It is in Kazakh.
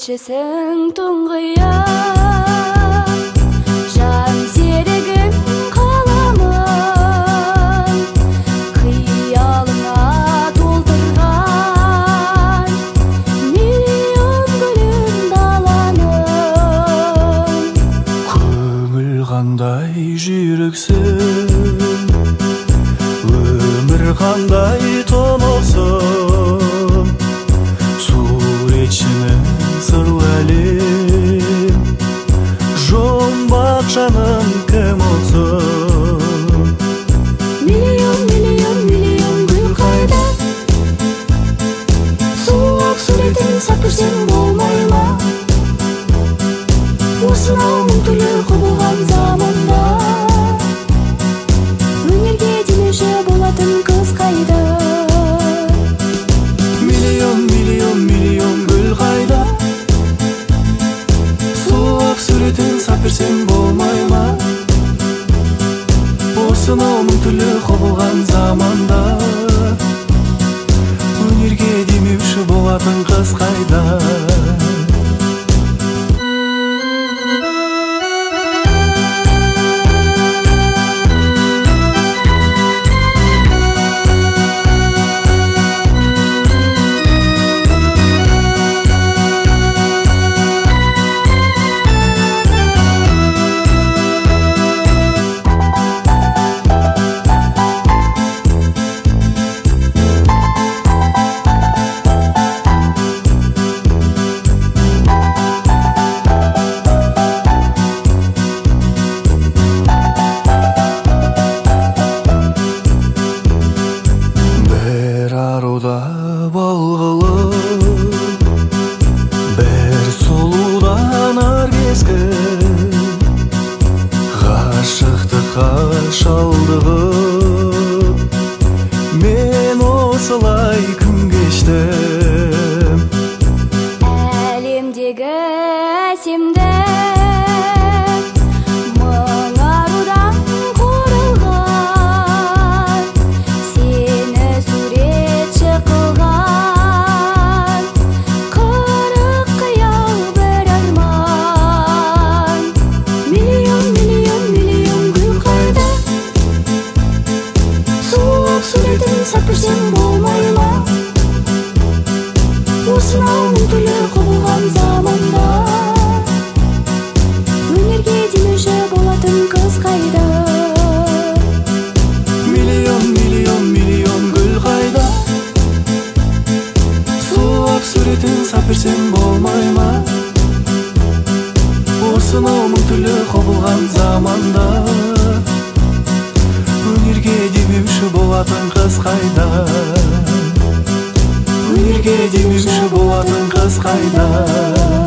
көшесің тұңғия, жан серігім қаламын, қиялыңа толтырған миллион гүлін даланың. Көңіл қандай жүйріксің, өмір қандай тұнықсың, суретшінің сырлы әлем, жұмбақ жаным кім ұқсын. Миллион гүл қайда, сұлулық суретін сапырсең болмай ма? Осынау мың түрлі құбылған заманда өнерге демеуші болатын қыз қайда? Миллион гүл қайда, сұлулық суретін сапырсең болмай ма? Осынау мың түрлі құбылған заманда өнерге демеуші болатын қыз қайда? Бір сұлудан аргескім, ғашықтыққа шалдығып, мен осылай күн кештім. Әлемдегі әсемді мың арудан құрылған, сені суретші қылған қырық қиял бір арман. Миллион гүл қайда, сұлулық суретін сапырсең болмай ма? Осынау мың түрлі құбылған заманда өнерге демеуші болатын қыз қайда? Миллион гүл қайда, сұлулық суретін сапырсең болмай ма? Осынау мың түрлі құбылған заманда өнерге демеуші болатын қыз қайда? Өнерге демеуші болатын қыз қайда?